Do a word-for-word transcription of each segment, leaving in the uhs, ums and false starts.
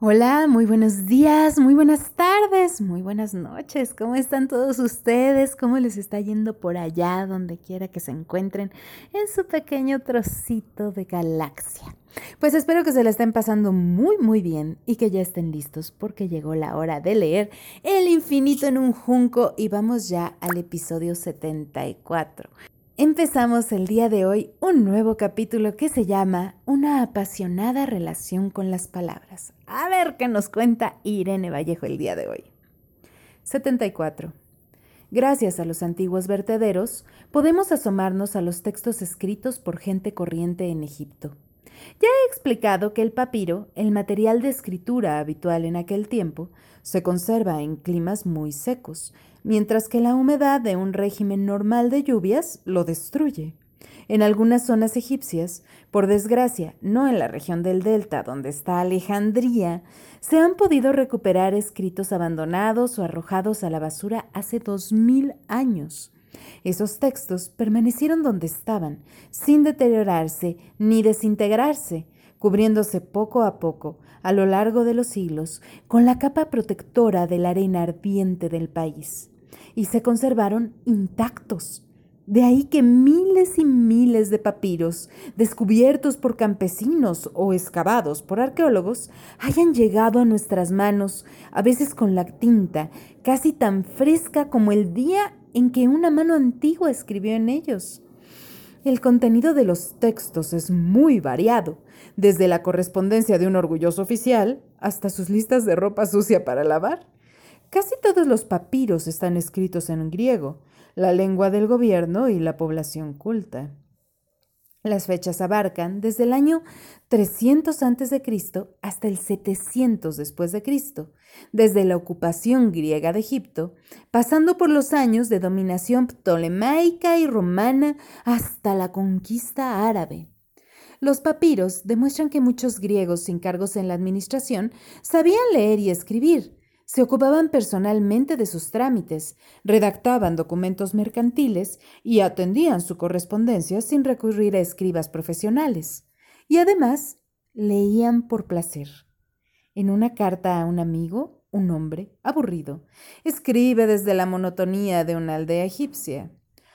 Hola, muy buenos días, muy buenas tardes, muy buenas noches. ¿Cómo están todos ustedes? ¿Cómo les está yendo por allá, donde quiera que se encuentren, en su pequeño trocito de galaxia? Pues espero que se la estén pasando muy, muy bien y que ya estén listos porque llegó la hora de leer El infinito en un junco y vamos ya al episodio setenta y cuatro. Empezamos el día de hoy un nuevo capítulo que se llama Una apasionada relación con las palabras. A ver qué nos cuenta Irene Vallejo el día de hoy. setenta y cuatro. Gracias a los antiguos vertederos, podemos asomarnos a los textos escritos por gente corriente en Egipto. Ya he explicado que el papiro, el material de escritura habitual en aquel tiempo, se conserva en climas muy secos, mientras que la humedad de un régimen normal de lluvias lo destruye. En algunas zonas egipcias, por desgracia, no en la región del Delta donde está Alejandría, se han podido recuperar escritos abandonados o arrojados a la basura hace dos mil años. Esos textos permanecieron donde estaban, sin deteriorarse ni desintegrarse, cubriéndose poco a poco, a lo largo de los siglos, con la capa protectora de la arena ardiente del país, y se conservaron intactos. De ahí que miles y miles de papiros, descubiertos por campesinos o excavados por arqueólogos, hayan llegado a nuestras manos, a veces con la tinta casi tan fresca como el día en que una mano antigua escribió en ellos. El contenido de los textos es muy variado, desde la correspondencia de un orgulloso oficial hasta sus listas de ropa sucia para lavar. Casi todos los papiros están escritos en griego, la lengua del gobierno y la población culta. Las fechas abarcan desde el año trescientos antes de Cristo hasta el setecientos después de Cristo, desde la ocupación griega de Egipto, pasando por los años de dominación ptolemaica y romana hasta la conquista árabe. Los papiros demuestran que muchos griegos sin cargos en la administración sabían leer y escribir. Se ocupaban personalmente de sus trámites, redactaban documentos mercantiles y atendían su correspondencia sin recurrir a escribas profesionales. Y además, leían por placer. En una carta a un amigo, un hombre, aburrido, escribe desde la monotonía de una aldea egipcia.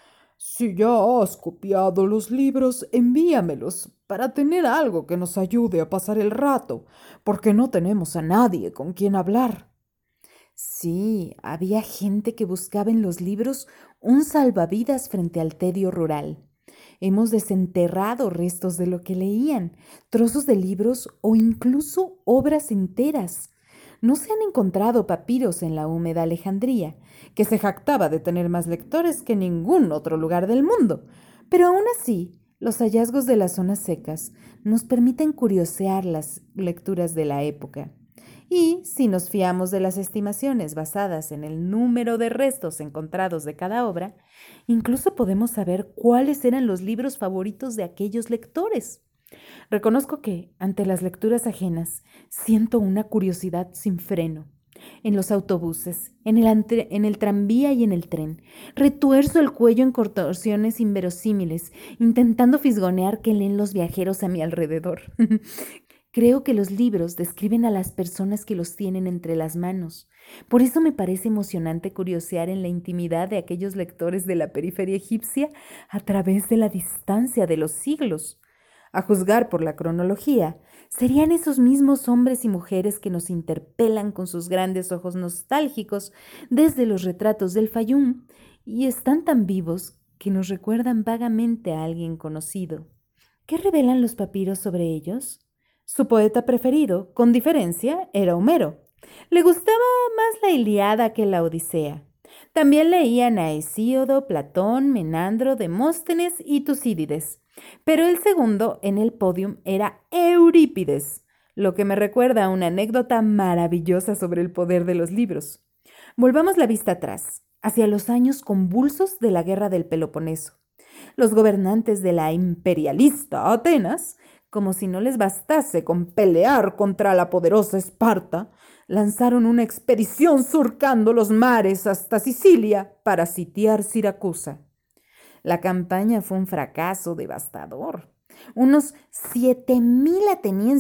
Si ya has copiado los libros, envíamelos para tener algo que nos ayude a pasar el rato, porque no tenemos a nadie con quien hablar. Sí, había gente que buscaba en los libros un salvavidas frente al tedio rural. Hemos desenterrado restos de lo que leían, trozos de libros o incluso obras enteras. No se han encontrado papiros en la húmeda Alejandría, que se jactaba de tener más lectores que ningún otro lugar del mundo, pero aún así, los hallazgos de las zonas secas nos permiten curiosear las lecturas de la época. Y si nos fiamos de las estimaciones basadas en el número de restos encontrados de cada obra, incluso podemos saber cuáles eran los libros favoritos de aquellos lectores. Reconozco que, ante las lecturas ajenas, siento una curiosidad sin freno. En los autobuses, en el, entre, en el tranvía y en el tren, retuerzo el cuello en contorsiones inverosímiles, intentando fisgonear qué leen los viajeros a mi alrededor. Creo que los libros describen a las personas que los tienen entre las manos. Por eso me parece emocionante curiosear en la intimidad de aquellos lectores de la periferia egipcia a través de la distancia de los siglos. A juzgar por la cronología, serían esos mismos hombres y mujeres que nos interpelan con sus grandes ojos nostálgicos desde los retratos del Fayum y están tan vivos que nos recuerdan vagamente a alguien conocido. ¿Qué revelan los papiros sobre ellos? Su poeta preferido, con diferencia, era Homero. Le gustaba más la Ilíada que la Odisea. También leían a Hesíodo, Platón, Menandro, Demóstenes y Tucídides. Pero el segundo en el podium era Eurípides, lo que me recuerda a una anécdota maravillosa sobre el poder de los libros. Volvamos la vista atrás, hacia los años convulsos de la guerra del Peloponeso. Los gobernantes de la imperialista Atenas, como si no les bastase con pelear contra la poderosa Esparta, lanzaron una expedición surcando los mares hasta Sicilia para sitiar Siracusa. La campaña fue un fracaso devastador. Unos siete mil atenienses,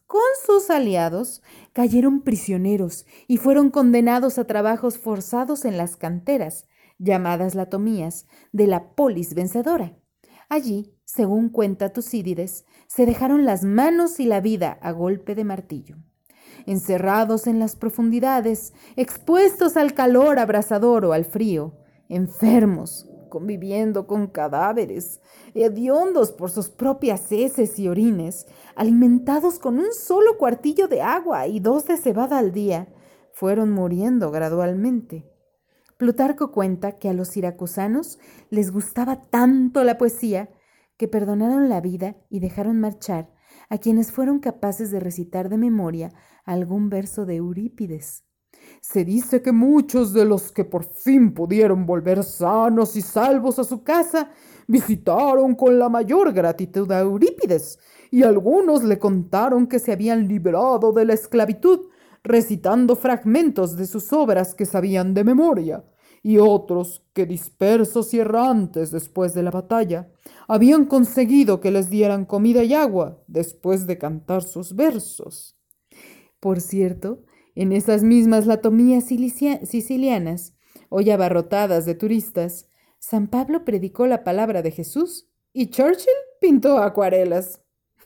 con sus aliados, cayeron prisioneros y fueron condenados a trabajos forzados en las canteras, llamadas latomías, de la polis vencedora. Allí, según cuenta Tucídides, se dejaron las manos y la vida a golpe de martillo. Encerrados en las profundidades, expuestos al calor abrasador o al frío, enfermos, conviviendo con cadáveres, hediondos por sus propias heces y orines, alimentados con un solo cuartillo de agua y dos de cebada al día, fueron muriendo gradualmente. Plutarco cuenta que a los siracusanos les gustaba tanto la poesía que perdonaron la vida y dejaron marchar a quienes fueron capaces de recitar de memoria algún verso de Eurípides. Se dice que muchos de los que por fin pudieron volver sanos y salvos a su casa visitaron con la mayor gratitud a Eurípides, y algunos le contaron que se habían librado de la esclavitud recitando fragmentos de sus obras que sabían de memoria, y otros que, dispersos y errantes después de la batalla, habían conseguido que les dieran comida y agua después de cantar sus versos. Por cierto, en esas mismas latomías sicilianas, hoy abarrotadas de turistas, San Pablo predicó la palabra de Jesús y Churchill pintó acuarelas.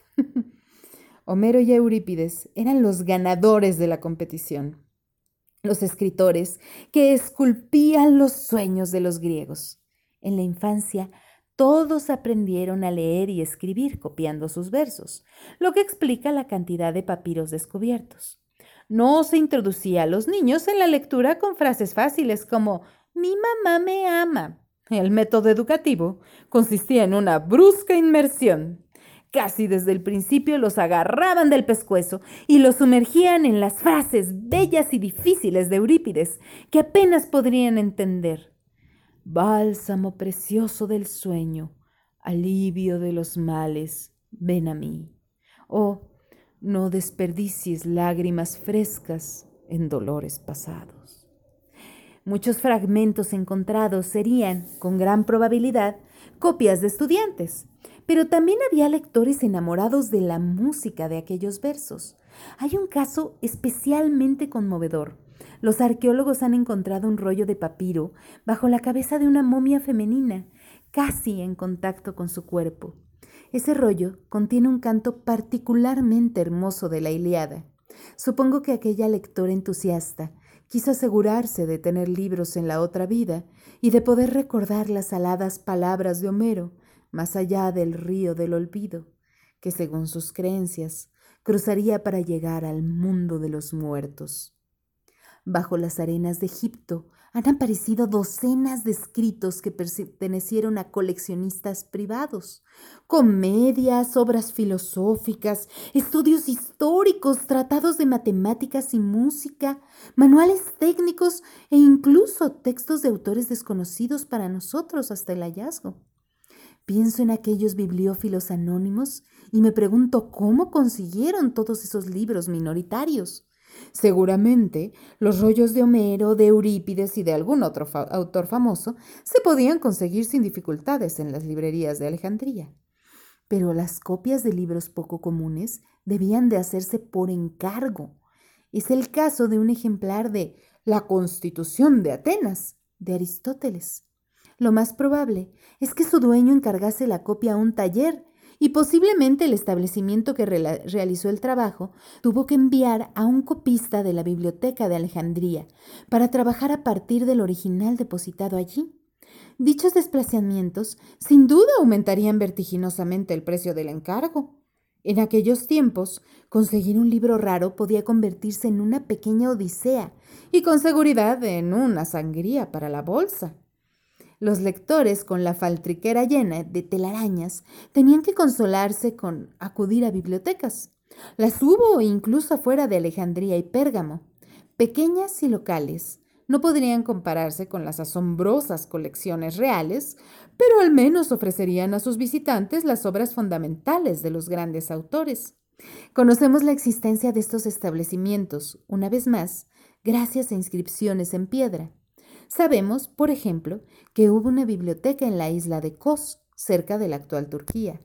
Homero y Eurípides eran los ganadores de la competición, los escritores que esculpían los sueños de los griegos. En la infancia, todos aprendieron a leer y escribir copiando sus versos, lo que explica la cantidad de papiros descubiertos. No se introducía a los niños en la lectura con frases fáciles como «mi mamá me ama». El método educativo consistía en una brusca inmersión. Casi desde el principio los agarraban del pescuezo y los sumergían en las frases bellas y difíciles de Eurípides, que apenas podrían entender. Bálsamo precioso del sueño, alivio de los males, ven a mí. O no desperdicies lágrimas frescas en dolores pasados. Muchos fragmentos encontrados serían, con gran probabilidad, copias de estudiantes, pero también había lectores enamorados de la música de aquellos versos. Hay un caso especialmente conmovedor. Los arqueólogos han encontrado un rollo de papiro bajo la cabeza de una momia femenina, casi en contacto con su cuerpo. Ese rollo contiene un canto particularmente hermoso de la Ilíada. Supongo que aquella lectora entusiasta quiso asegurarse de tener libros en la otra vida y de poder recordar las aladas palabras de Homero más allá del río del olvido, que según sus creencias cruzaría para llegar al mundo de los muertos. Bajo las arenas de Egipto han aparecido docenas de escritos que pertenecieron a coleccionistas privados, comedias, obras filosóficas, estudios históricos, tratados de matemáticas y música, manuales técnicos e incluso textos de autores desconocidos para nosotros hasta el hallazgo. Pienso en aquellos bibliófilos anónimos y me pregunto cómo consiguieron todos esos libros minoritarios. Seguramente los rollos de Homero, de Eurípides y de algún otro fa- autor famoso se podían conseguir sin dificultades en las librerías de Alejandría. Pero las copias de libros poco comunes debían de hacerse por encargo. Es el caso de un ejemplar de La Constitución de Atenas, de Aristóteles. Lo más probable es que su dueño encargase la copia a un taller y posiblemente el establecimiento que re- realizó el trabajo tuvo que enviar a un copista de la Biblioteca de Alejandría para trabajar a partir del original depositado allí. Dichos desplazamientos sin duda aumentarían vertiginosamente el precio del encargo. En aquellos tiempos, conseguir un libro raro podía convertirse en una pequeña odisea y con seguridad en una sangría para la bolsa. Los lectores, con la faltriquera llena de telarañas, tenían que consolarse con acudir a bibliotecas. Las hubo incluso afuera de Alejandría y Pérgamo. Pequeñas y locales, no podrían compararse con las asombrosas colecciones reales, pero al menos ofrecerían a sus visitantes las obras fundamentales de los grandes autores. Conocemos la existencia de estos establecimientos, una vez más, gracias a inscripciones en piedra. Sabemos, por ejemplo, que hubo una biblioteca en la isla de Kos, cerca de la actual Turquía.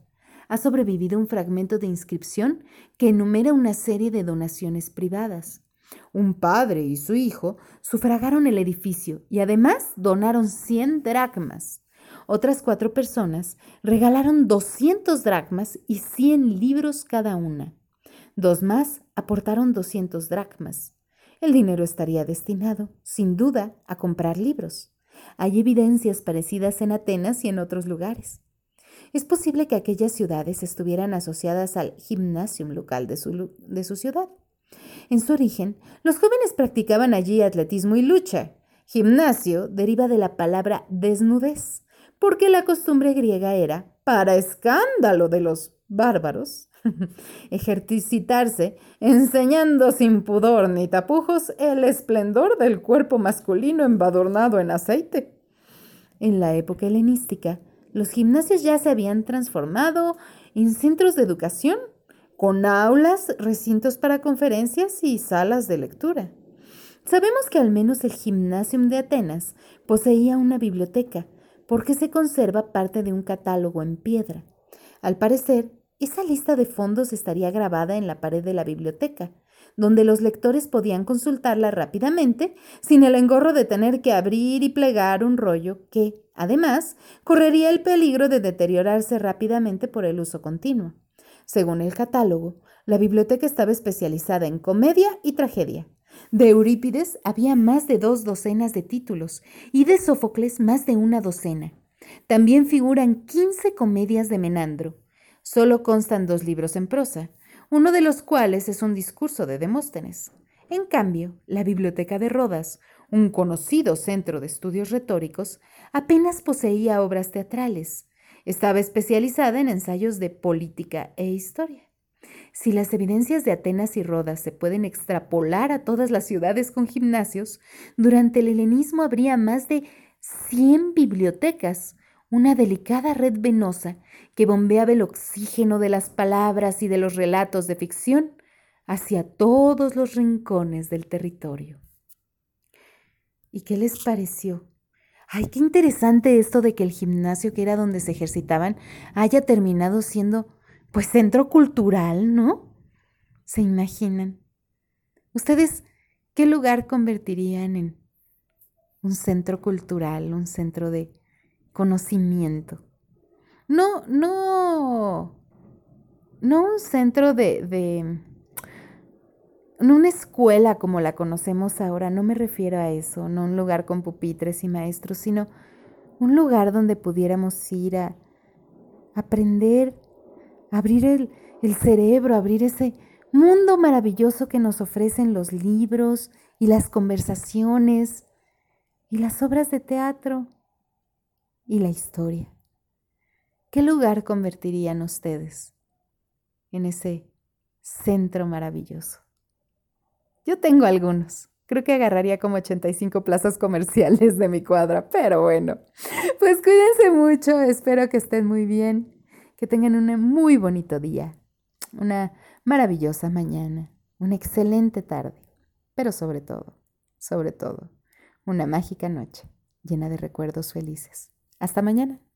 ha sobrevivido un fragmento de inscripción que enumera una serie de donaciones privadas. Un padre y su hijo sufragaron el edificio y además donaron cien dracmas. Otras cuatro personas regalaron doscientos dracmas y cien libros cada una. Dos más aportaron doscientos dracmas. El dinero estaría destinado, sin duda, a comprar libros. Hay evidencias parecidas en Atenas y en otros lugares. Es posible que aquellas ciudades estuvieran asociadas al gimnasium local de su, de su ciudad. En su origen, los jóvenes practicaban allí atletismo y lucha. Gimnasio deriva de la palabra desnudez, porque la costumbre griega era, para escándalo de los bárbaros, ejercitarse enseñando sin pudor ni tapujos el esplendor del cuerpo masculino embadurnado en aceite. En la época helenística, los gimnasios ya se habían transformado en centros de educación, con aulas, recintos para conferencias y salas de lectura. Sabemos que al menos el Gymnasium de Atenas poseía una biblioteca, porque se conserva parte de un catálogo en piedra. Al parecer, esa lista de fondos estaría grabada en la pared de la biblioteca, donde los lectores podían consultarla rápidamente sin el engorro de tener que abrir y plegar un rollo que, además, correría el peligro de deteriorarse rápidamente por el uso continuo. Según el catálogo, la biblioteca estaba especializada en comedia y tragedia. De Eurípides había más de dos docenas de títulos y de Sófocles más de una docena. También figuran quince comedias de Menandro. Solo constan dos libros en prosa, uno de los cuales es un discurso de Demóstenes. En cambio, la Biblioteca de Rodas, un conocido centro de estudios retóricos, apenas poseía obras teatrales. Estaba especializada en ensayos de política e historia. Si las evidencias de Atenas y Rodas se pueden extrapolar a todas las ciudades con gimnasios, durante el helenismo habría más de cien bibliotecas, una delicada red venosa que bombeaba el oxígeno de las palabras y de los relatos de ficción hacia todos los rincones del territorio. ¿Y qué les pareció? Ay, qué interesante esto de que el gimnasio, que era donde se ejercitaban, haya terminado siendo, pues, centro cultural, ¿no? ¿Se imaginan? ¿Ustedes qué lugar convertirían en un centro cultural, un centro de conocimiento? No, no, no un centro de, de, no una escuela como la conocemos ahora, no me refiero a eso, no un lugar con pupitres y maestros, sino un lugar donde pudiéramos ir a aprender, abrir el, el cerebro, abrir ese mundo maravilloso que nos ofrecen los libros y las conversaciones y las obras de teatro y la historia. ¿Qué lugar convertirían ustedes en ese centro maravilloso? Yo tengo algunos. Creo que agarraría como ochenta y cinco plazas comerciales de mi cuadra, pero bueno, pues cuídense mucho, espero que estén muy bien, que tengan un muy bonito día, una maravillosa mañana, una excelente tarde, pero sobre todo, sobre todo, una mágica noche llena de recuerdos felices. Hasta mañana.